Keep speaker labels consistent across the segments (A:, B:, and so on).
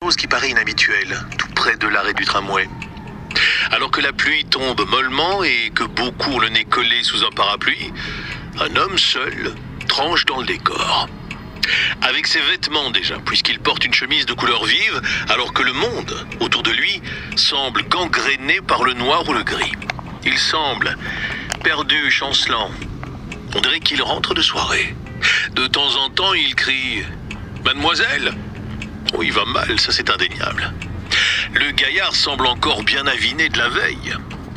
A: chose qui paraît inhabituelle, tout près de l'arrêt du tramway. Alors que la pluie tombe mollement et que beaucoup ont le nez collé sous un parapluie, un homme seul tranche dans le décor. Avec ses vêtements déjà, puisqu'il porte une chemise de couleur vive, alors que le monde autour de lui semble gangréné par le noir ou le gris. Il semble perdu, chancelant. On dirait qu'il rentre de soirée. De temps en temps, il crie « Mademoiselle !» Oh, il va mal, ça c'est indéniable. Le gaillard semble encore bien aviné de la veille.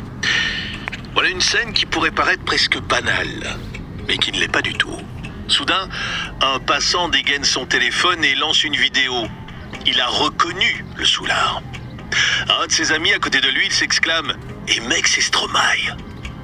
A: Voilà une scène qui pourrait paraître presque banale, mais qui ne l'est pas du tout. Soudain, un passant dégaine son téléphone et lance une vidéo. Il a reconnu le soulard. Un de ses amis à côté de lui, il s'exclame « Et mec, c'est Stromae !»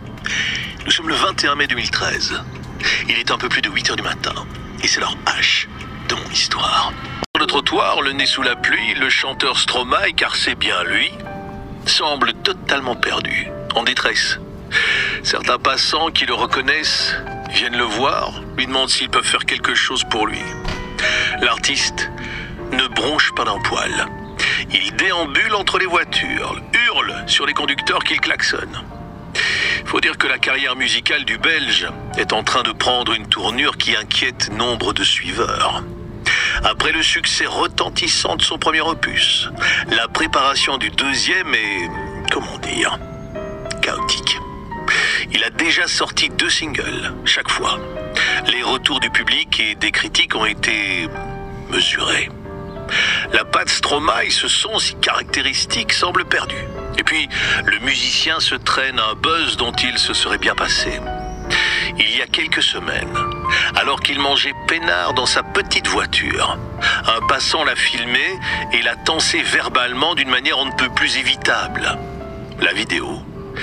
A: Nous sommes le 21 mai 2013. Il est un peu plus de 8h du matin. Et c'est leur H de mon histoire. Sur le trottoir, le nez sous la pluie, le chanteur Stromae, car c'est bien lui, semble totalement perdu, en détresse. Certains passants qui le reconnaissent viennent le voir, lui demandent s'ils peuvent faire quelque chose pour lui. L'artiste ne bronche pas d'un poil. Il déambule entre les voitures, hurle sur les conducteurs qu'il klaxonne. Faut dire que la carrière musicale du Belge est en train de prendre une tournure qui inquiète nombre de suiveurs. Après le succès retentissant de son premier opus, la préparation du deuxième est, comment dire, chaotique. Il a déjà sorti 2 singles, chaque fois. Les retours du public et des critiques ont été mesurés. La patte Stromae, ce son si caractéristique, semble perdu. Et puis, le musicien se traîne un buzz dont il se serait bien passé. Il y a quelques semaines, alors qu'il mangeait peinard dans sa petite voiture, un passant l'a filmé et l'a tensé verbalement d'une manière on ne peut plus évitable. La vidéo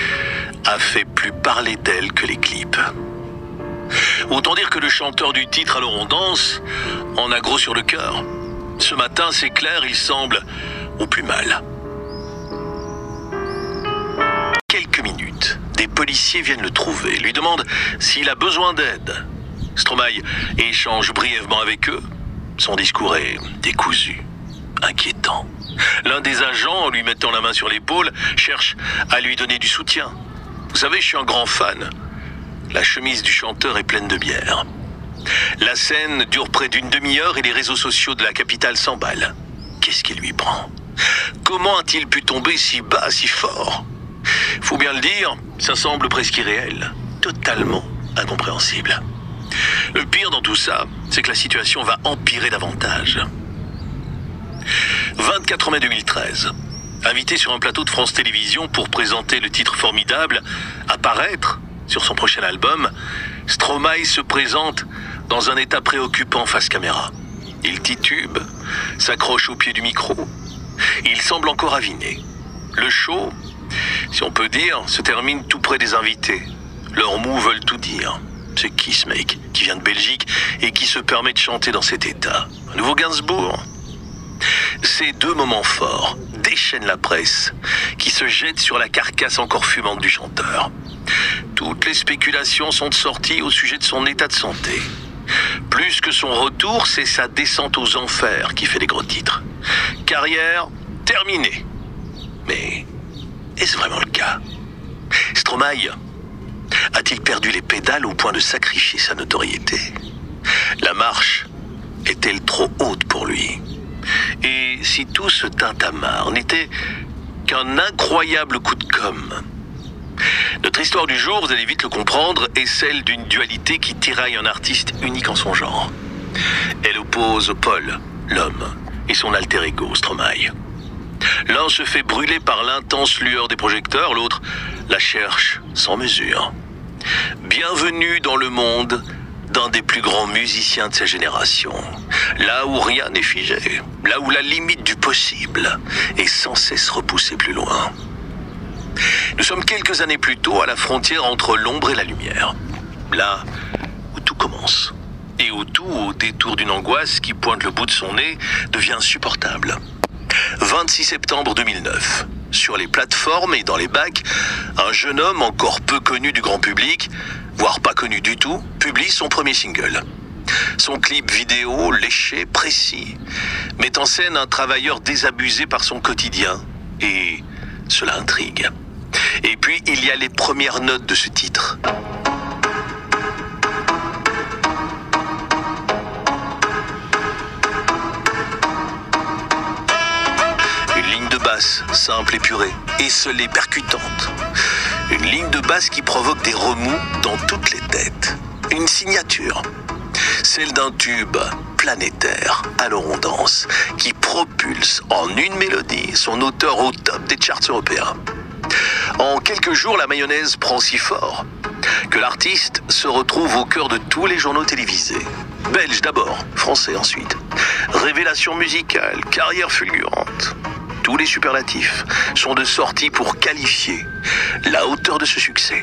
A: a fait plus parler d'elle que les clips. Autant dire que le chanteur du titre Alors on danse en a gros sur le cœur. Ce matin, c'est clair, il semble au plus mal. Quelques minutes, des policiers viennent le trouver, lui demandent s'il a besoin d'aide. Stromae échange brièvement avec eux. Son discours est décousu, inquiétant. L'un des agents, en lui mettant la main sur l'épaule, cherche à lui donner du soutien. Vous savez, je suis un grand fan. La chemise du chanteur est pleine de bière. La scène dure près d'une demi-heure et les réseaux sociaux de la capitale s'emballent. Qu'est-ce qui lui prend? Comment a-t-il pu tomber si bas, si fort? Faut bien le dire, ça semble presque irréel, totalement incompréhensible. Le pire dans tout ça, c'est que la situation va empirer davantage. 24 mai 2013. Invité sur un plateau de France Télévisions pour présenter le titre formidable « Apparaître » sur son prochain album, Stromae se présente dans un état préoccupant face caméra. Il titube, s'accroche au pied du micro. Il semble encore aviné. Le show, si on peut dire, se termine tout près des invités. Leurs mots veulent tout dire. C'est qui ce mec qui vient de Belgique et qui se permet de chanter dans cet état? Un nouveau Gainsbourg? Ces 2 moments forts déchaînent la presse qui se jette sur la carcasse encore fumante du chanteur. Toutes les spéculations sont sorties au sujet de son état de santé. Plus que son retour, c'est sa descente aux enfers qui fait les gros titres. Carrière terminée. Mais est-ce vraiment le cas? Stromae a-t-il perdu les pédales au point de sacrifier sa notoriété? La marche est-elle trop haute pour lui? Et si tout ce tintamarre n'était qu'un incroyable coup de com'? Notre histoire du jour, vous allez vite le comprendre, est celle d'une dualité qui tiraille un artiste unique en son genre. Elle oppose Paul, l'homme, et son alter ego, Stromae. L'un se fait brûler par l'intense lueur des projecteurs, l'autre la cherche sans mesure. Bienvenue dans le monde d'un des plus grands musiciens de sa génération. Là où rien n'est figé, là où la limite du possible est sans cesse repoussée plus loin. Nous sommes quelques années plus tôt à la frontière entre l'ombre et la lumière. Là où tout commence. Et où tout, au détour d'une angoisse qui pointe le bout de son nez, devient insupportable. 26 septembre 2009. Sur les plateformes et dans les bacs, un jeune homme encore peu connu du grand public, voire pas connu du tout, publie son premier single. Son clip vidéo, léché, précis, met en scène un travailleur désabusé par son quotidien. Et cela intrigue. Et puis, il y a les premières notes de ce titre. Une ligne de basse, simple, épurée, esselée, percutante. Une ligne de basse qui provoque des remous dans toutes les têtes. Une signature, celle d'un tube planétaire, Alors on danse, qui propulse en une mélodie son auteur au top des charts européens. En quelques jours, la mayonnaise prend si fort que l'artiste se retrouve au cœur de tous les journaux télévisés. Belge d'abord, français ensuite. Révélation musicale, carrière fulgurante. Tous les superlatifs sont de sortie pour qualifier la hauteur de ce succès.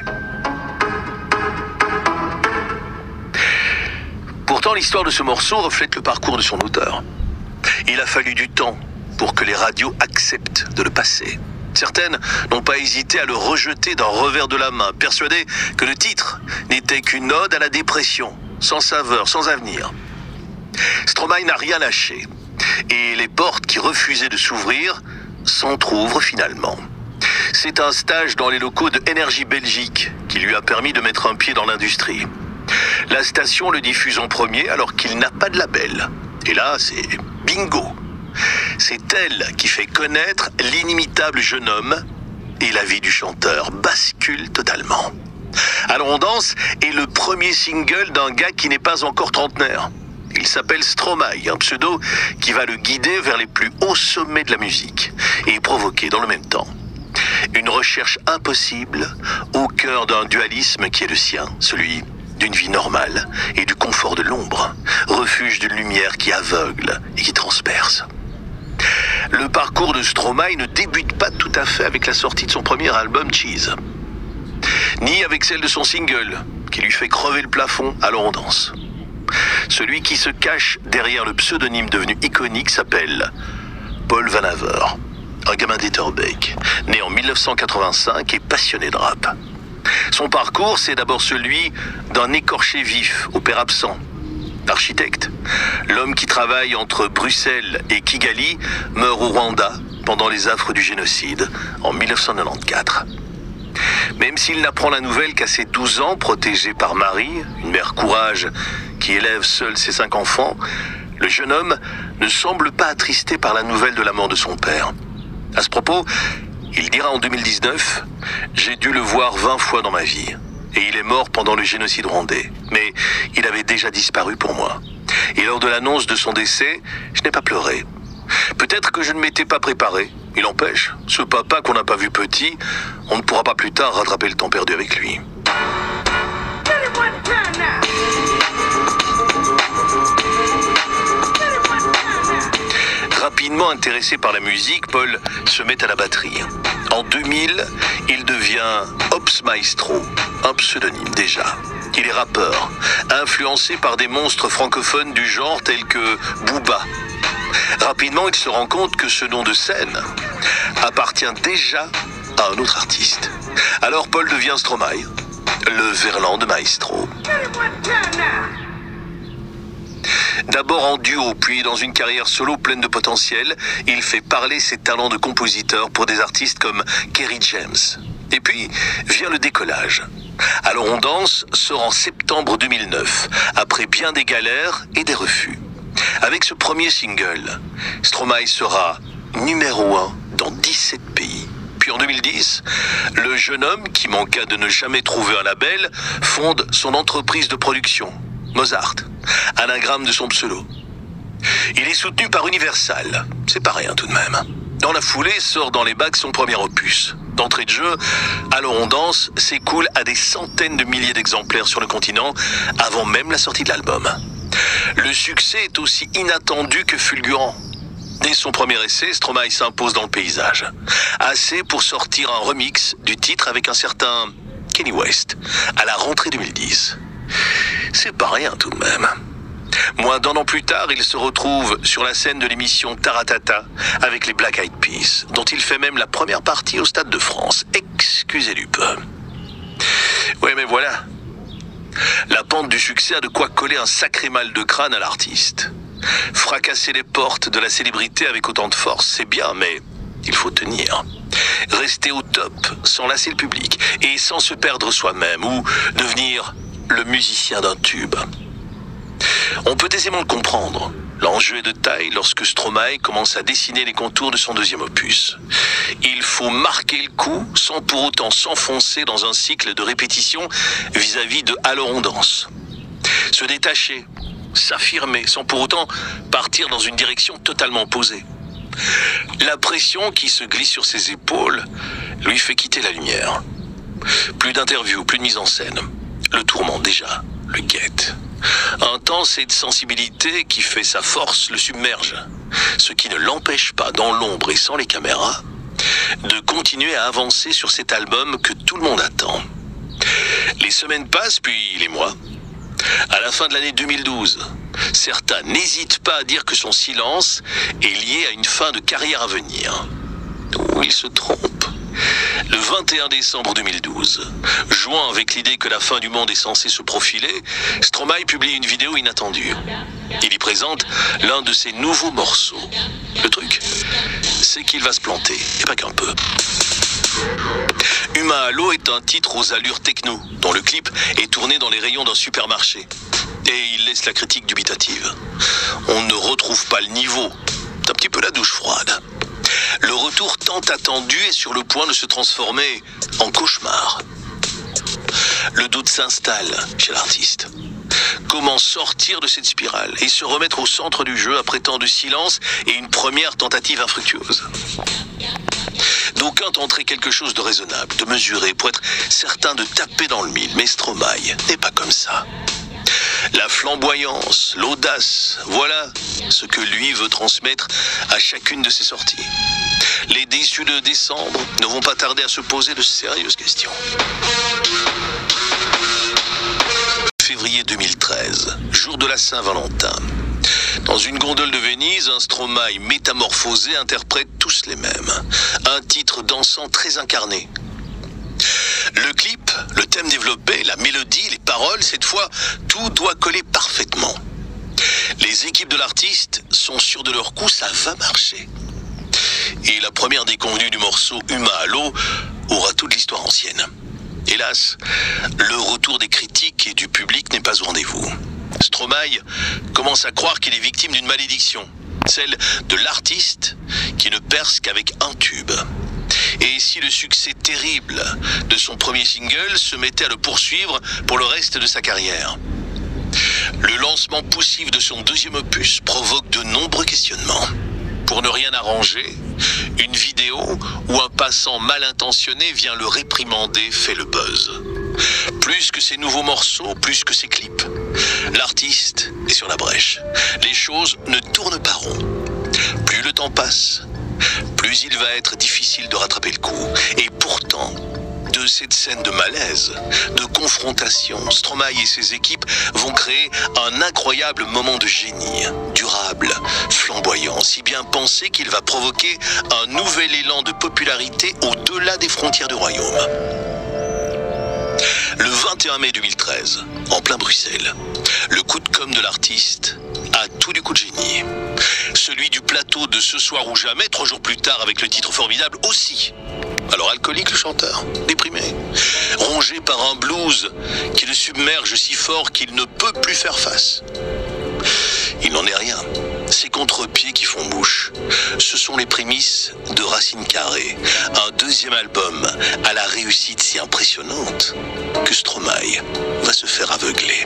A: Pourtant, l'histoire de ce morceau reflète le parcours de son auteur. Il a fallu du temps pour que les radios acceptent de le passer. Certaines n'ont pas hésité à le rejeter d'un revers de la main, persuadées que le titre n'était qu'une ode à la dépression, sans saveur, sans avenir. Stromae n'a rien lâché, et les portes qui refusaient de s'ouvrir s'entr'ouvrent finalement. C'est un stage dans les locaux de Énergie Belgique qui lui a permis de mettre un pied dans l'industrie. La station le diffuse en premier alors qu'il n'a pas de label. Et là, c'est bingo. C'est elle qui fait connaître l'inimitable jeune homme et la vie du chanteur bascule totalement. Alors on danse est le premier single d'un gars qui n'est pas encore trentenaire. Il s'appelle Stromae, un pseudo qui va le guider vers les plus hauts sommets de la musique et provoquer dans le même temps une recherche impossible au cœur d'un dualisme qui est le sien, celui d'une vie normale et du confort de l'ombre, refuge d'une lumière qui aveugle et qui transperce. Le parcours de Stromae ne débute pas tout à fait avec la sortie de son premier album Cheese, ni avec celle de son single qui lui fait crever le plafond Alors on danse. Celui qui se cache derrière le pseudonyme devenu iconique s'appelle Paul Van Haver, un gamin d'Etterbeek, né en 1985 et passionné de rap. Son parcours, c'est d'abord celui d'un écorché vif au père absent. Architecte, l'homme qui travaille entre Bruxelles et Kigali meurt au Rwanda pendant les affres du génocide en 1994. Même s'il n'apprend la nouvelle qu'à ses 12 ans, protégé par Marie, une mère courage qui élève seule ses 5 enfants, le jeune homme ne semble pas attristé par la nouvelle de la mort de son père. À ce propos, il dira en 2019 « J'ai dû le voir 20 fois dans ma vie. Et il est mort pendant le génocide rwandais. Mais il avait déjà disparu pour moi. Et lors de l'annonce de son décès, je n'ai pas pleuré. Peut-être que je ne m'étais pas préparé. Il empêche, ce papa qu'on n'a pas vu petit, on ne pourra pas plus tard rattraper le temps perdu avec lui. » Rapidement intéressé par la musique, Paul se met à la batterie. En 2000, il devient Ops Maestro, un pseudonyme déjà. Il est rappeur, influencé par des monstres francophones du genre tels que Booba. Rapidement, il se rend compte que ce nom de scène appartient déjà à un autre artiste. Alors Paul devient Stromae, le Verlan de Maestro. D'abord en duo, puis dans une carrière solo pleine de potentiel, il fait parler ses talents de compositeur pour des artistes comme Kerry James. Et puis vient le décollage. Alors on danse sort en septembre 2009, après bien des galères et des refus. Avec ce premier single, Stromae sera numéro 1 dans 17 pays. Puis en 2010, le jeune homme qui manqua de ne jamais trouver un label fonde son entreprise de production, Mozart, anagramme de son pseudo. Il est soutenu par Universal, c'est pas rien tout de même. Dans la foulée, sort dans les bacs son premier opus. D'entrée de jeu, Alors on danse s'écoule à des centaines de milliers d'exemplaires sur le continent avant même la sortie de l'album. Le succès est aussi inattendu que fulgurant. Dès son premier essai, Stromae s'impose dans le paysage. Assez pour sortir un remix du titre avec un certain Kanye West à la rentrée 2010. C'est pas rien tout de même. Moins d'un an plus tard, il se retrouve sur la scène de l'émission Taratata avec les Black Eyed Peas, dont il fait même la première partie au Stade de France. Excusez du peu. Oui, mais voilà. La pente du succès a de quoi coller un sacré mal de crâne à l'artiste. Fracasser les portes de la célébrité avec autant de force, c'est bien, mais il faut tenir. Rester au top sans lasser le public et sans se perdre soi-même ou devenir le musicien d'un tube. On peut aisément le comprendre. L'enjeu est de taille lorsque Stromae commence à dessiner les contours de son deuxième opus. Il faut marquer le coup sans pour autant s'enfoncer dans un cycle de répétition vis-à-vis de Alors on danse. Se détacher, s'affirmer sans pour autant partir dans une direction totalement opposée. La pression qui se glisse sur ses épaules lui fait quitter la lumière. Plus d'interviews, plus de mise en scène. Le tourment déjà le guette. Un temps et de sensibilité qui fait sa force le submerge, ce qui ne l'empêche pas, dans l'ombre et sans les caméras, de continuer à avancer sur cet album que tout le monde attend. Les semaines passent, puis les mois. À la fin de l'année 2012, certains n'hésitent pas à dire que son silence est lié à une fin de carrière à venir. Ou ils se trompent. Le 21 décembre 2012, jouant avec l'idée que la fin du monde est censée se profiler, Stromae publie une vidéo inattendue. Il y présente l'un de ses nouveaux morceaux. Le truc, c'est qu'il va se planter, et pas qu'un peu. Humain à l'eau est un titre aux allures techno, dont le clip est tourné dans les rayons d'un supermarché. Et il laisse la critique dubitative. On ne retrouve pas le niveau. C'est un petit peu la douche froide. Le retour tant attendu est sur le point de se transformer en cauchemar. Le doute s'installe chez l'artiste. Comment sortir de cette spirale et se remettre au centre du jeu après tant de silence et une première tentative infructueuse? D'aucuns tenteraient quelque chose de raisonnable, de mesuré, pour être certain de taper dans le mille, mais Stromae n'est pas comme ça. La flamboyance, l'audace, voilà ce que lui veut transmettre à chacune de ses sorties. Les déçus de décembre ne vont pas tarder à se poser de sérieuses questions. Février 2013, jour de la Saint-Valentin. Dans une gondole de Venise, un Stromae métamorphosé interprète tous les mêmes. Un titre dansant très incarné. Le clip, le thème développé, la mélodie, les paroles, cette fois, tout doit coller parfaitement. Les équipes de l'artiste sont sûres de leur coup, ça va marcher. Et la première déconvenue du morceau Humain à l'eau aura toute l'histoire ancienne. Hélas, le retour des critiques et du public n'est pas au rendez-vous. Stromae commence à croire qu'il est victime d'une malédiction, celle de l'artiste qui ne perce qu'avec un tube. Et si le succès terrible de son premier single se mettait à le poursuivre pour le reste de sa carrière? Le lancement poussif de son deuxième opus provoque de nombreux questionnements. Pour ne rien arranger, une vidéo où un passant mal intentionné vient le réprimander fait le buzz. Plus que ses nouveaux morceaux, plus que ses clips. L'artiste est sur la brèche. Les choses ne tournent pas rond. Plus le temps passe, plus il va être difficile de rattraper le coup. Et pourtant, de cette scène de malaise, de confrontation, Stromae et ses équipes vont créer un incroyable moment de génie, durable, flamboyant, si bien pensé qu'il va provoquer un nouvel élan de popularité au-delà des frontières du royaume. Le 21 mai 2013, en plein Bruxelles, le coup de com' de l'artiste a tout du coup de génie. Celui du plateau de Ce soir ou jamais, 3 jours plus tard avec le titre formidable aussi. Alors alcoolique le chanteur, déprimé, rongé par un blues qui le submerge si fort qu'il ne peut plus faire face. Il n'en est rien. Ces contre-pieds qui font bouche, ce sont les prémices de Racine Carrée, un deuxième album à la réussite si impressionnante que Stromae va se faire aveugler.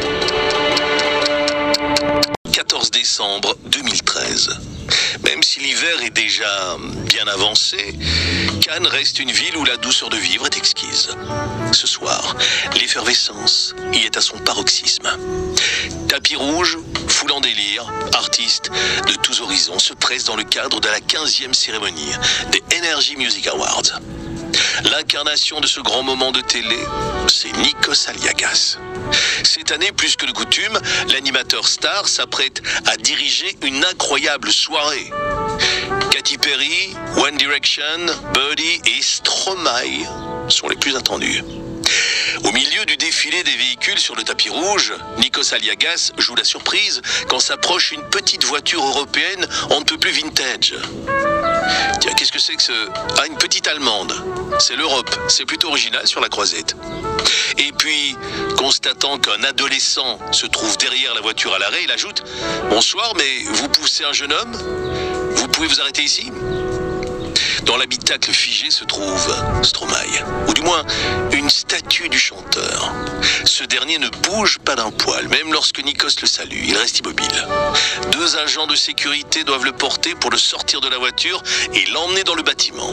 A: 14 décembre 2013. Même si l'hiver est déjà bien avancé, Cannes reste une ville où la douceur de vivre est exquise. Ce soir, l'effervescence y est à son paroxysme. Tapis rouge, foule en délire, artistes de tous horizons se pressent dans le cadre de la 15e cérémonie des Energy Music Awards. L'incarnation de ce grand moment de télé, c'est Nikos Aliagas. Cette année, plus que de coutume, l'animateur star s'apprête à diriger une incroyable soirée. Katy Perry, One Direction, Buddy et Stromae sont les plus attendus. Au milieu du défilé des véhicules sur le tapis rouge, Nikos Aliagas joue la surprise quand s'approche une petite voiture européenne on ne peut plus vintage. Tiens, qu'est-ce que c'est que ce... Ah, une petite allemande. C'est l'Europe, c'est plutôt original sur la croisette. Et puis, constatant qu'un adolescent se trouve derrière la voiture à l'arrêt, il ajoute « Bonsoir, mais vous poussez un jeune homme? Vous pouvez vous arrêter ici ?» Dans l'habitacle figé se trouve Stromae, ou du moins une statue du chanteur. Ce dernier ne bouge pas d'un poil, même lorsque Nikos le salue, il reste immobile. 2 agents de sécurité doivent le porter pour le sortir de la voiture et l'emmener dans le bâtiment.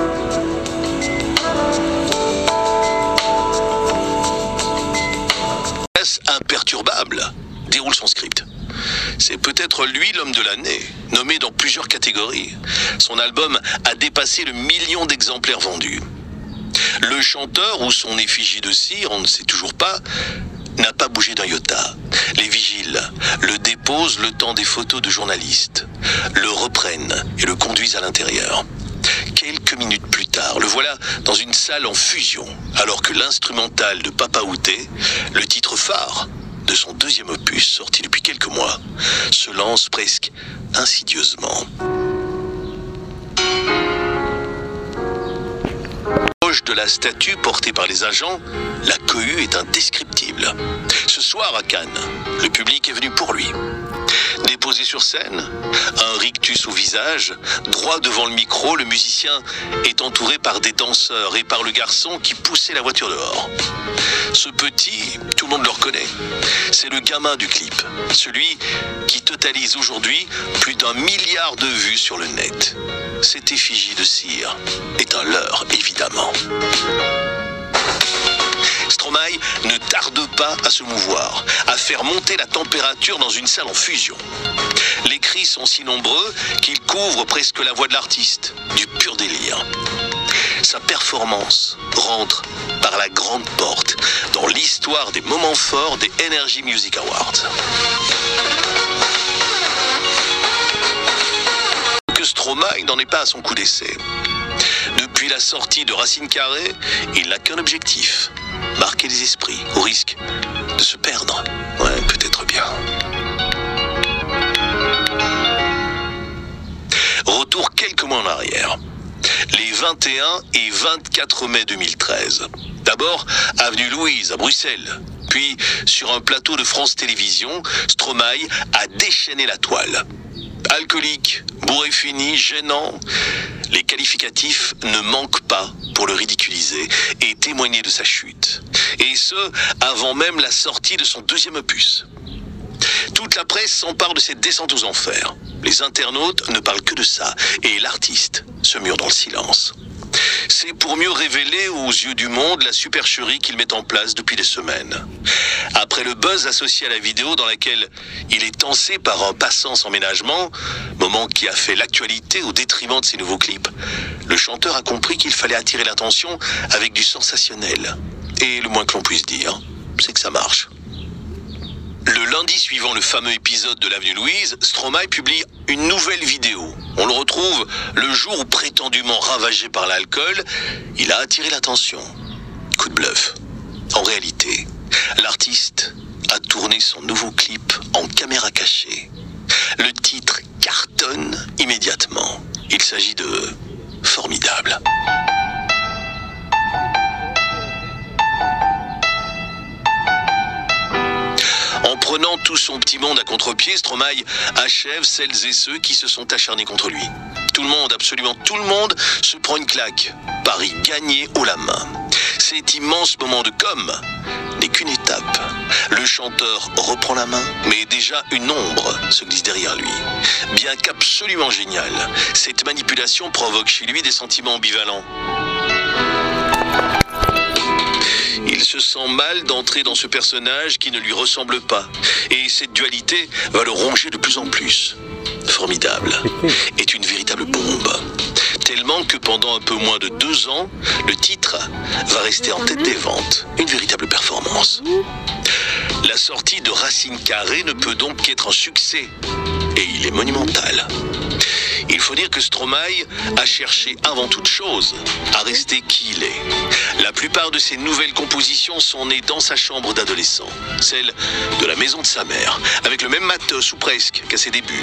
A: Imperturbable déroule son script. C'est peut-être lui l'homme de l'année, nommé dans plusieurs catégories. Son album a dépassé le 1 million d'exemplaires vendus. Le chanteur ou son effigie de cire, on ne sait toujours pas, n'a pas bougé d'un iota. Les vigiles le déposent le temps des photos de journalistes, le reprennent et le conduisent à l'intérieur. Quelques minutes plus tard, le voilà dans une salle en fusion, alors que l'instrumental de Papa Outé, le titre phare de son 2e opus sorti depuis quelques mois, se lance presque insidieusement. Proche de la statue portée par les agents, la cohue est indescriptible. Ce soir à Cannes, le public est venu pour lui. Déposé sur scène, un rictus au visage, droit devant le micro, le musicien est entouré par des danseurs et par le garçon qui poussait la voiture dehors. Ce petit, tout le monde le reconnaît, c'est le gamin du clip, celui qui totalise aujourd'hui plus d'1 milliard de vues sur le net. Cette effigie de cire est un leurre, évidemment. Stromae ne tarde pas à se mouvoir, à faire monter la température dans une salle en fusion. Les cris sont si nombreux qu'ils couvrent presque la voix de l'artiste, du pur délire. Sa performance rentre par la grande porte dans l'histoire des moments forts des Energy Music Awards. Que Stromae n'en est pas à son coup d'essai. Depuis la sortie de Racine Carrée, il n'a qu'un objectif: marquer les esprits, au risque de se perdre. Ouais, peut-être bien. Retour quelques mois en arrière. Les 21 et 24 mai 2013. D'abord, avenue Louise à Bruxelles. Puis, sur un plateau de France Télévisions, Stromae a déchaîné la toile. Alcoolique, bourré fini, gênant, les qualificatifs ne manquent pas pour le ridiculiser et témoigner de sa chute. Et ce, avant même la sortie de son 2e opus. Toute la presse s'empare de cette descente aux enfers. Les internautes ne parlent que de ça et l'artiste se mure dans le silence. C'est pour mieux révéler aux yeux du monde la supercherie qu'il met en place depuis des semaines. Après le buzz associé à la vidéo dans laquelle il est tancé par un passant sans ménagement, moment qui a fait l'actualité au détriment de ses nouveaux clips, le chanteur a compris qu'il fallait attirer l'attention avec du sensationnel. Et le moins que l'on puisse dire, c'est que ça marche. Le lundi suivant le fameux épisode de l'avenue Louise, Stromae publie une nouvelle vidéo. On le retrouve le jour où, prétendument ravagé par l'alcool, il a attiré l'attention. Coup de bluff. En réalité, l'artiste a tourné son nouveau clip en caméra cachée. Le titre cartonne immédiatement. Il s'agit de Formidable. En prenant tout son petit monde à contre-pied, Stromae achève celles et ceux qui se sont acharnés contre lui. Tout le monde, absolument tout le monde, se prend une claque. Paris gagné haut la main. Cet immense moment de com' n'est qu'une étape. Le chanteur reprend la main, mais déjà une ombre se glisse derrière lui. Bien qu'absolument génial, cette manipulation provoque chez lui des sentiments ambivalents. Il se sent mal d'entrer dans ce personnage qui ne lui ressemble pas. Et cette dualité va le ronger de plus en plus. Formidable est une véritable bombe. Tellement que pendant un peu moins de 2 ans, le titre va rester en tête des ventes. Une véritable performance. La sortie de Racine Carrée ne peut donc qu'être un succès. Et il est monumental. Il faut dire que Stromae a cherché avant toute chose à rester qui il est. La plupart de ses nouvelles compositions sont nées dans sa chambre d'adolescent, celle de la maison de sa mère, avec le même matos ou presque qu'à ses débuts.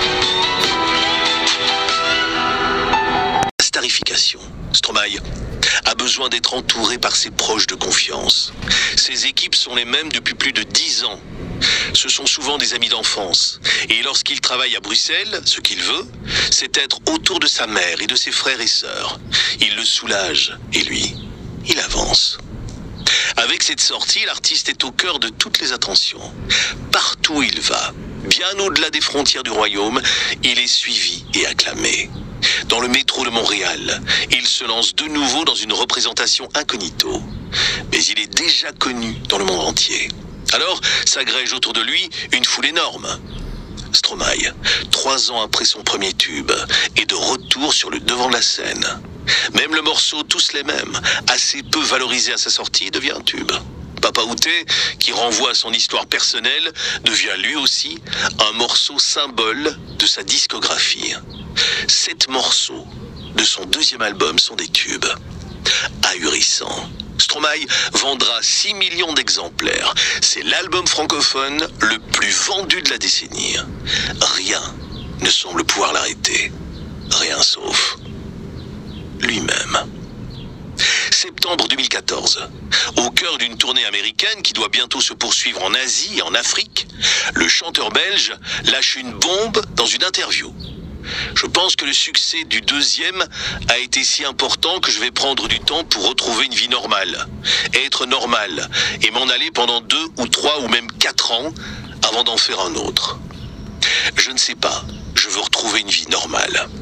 A: La starification. Stromae a besoin d'être entouré par ses proches de confiance. Ses équipes sont les mêmes depuis plus de 10 ans. Ce sont souvent des amis d'enfance. Et lorsqu'il travaille à Bruxelles, ce qu'il veut, c'est être autour de sa mère et de ses frères et sœurs. Il le soulage. Et lui, il avance. Avec cette sortie, l'artiste est au cœur de toutes les attentions. Partout où il va, bien au-delà des frontières du royaume, il est suivi et acclamé. Dans le métro de Montréal, il se lance de nouveau dans une représentation incognito. Mais il est déjà connu dans le monde entier. Alors s'agrège autour de lui une foule énorme. Stromae, 3 ans après son premier tube, est de retour sur le devant de la scène. Même le morceau Tous les mêmes, assez peu valorisé à sa sortie, devient un tube. Papa Outé, qui renvoie à son histoire personnelle, devient lui aussi un morceau symbole de sa discographie. 7 morceaux de son 2e album sont des tubes. Ahurissant. Stromae vendra 6 millions d'exemplaires. C'est l'album francophone le plus vendu de la décennie. Rien ne semble pouvoir l'arrêter. Rien sauf lui-même. Septembre 2014. Au cœur d'une tournée américaine qui doit bientôt se poursuivre en Asie et en Afrique, le chanteur belge lâche une bombe dans une interview. Je pense que le succès du 2e a été si important que je vais prendre du temps pour retrouver une vie normale, être normal et m'en aller pendant 2 ou 3 ou même 4 ans avant d'en faire un autre. Je ne sais pas, je veux retrouver une vie normale.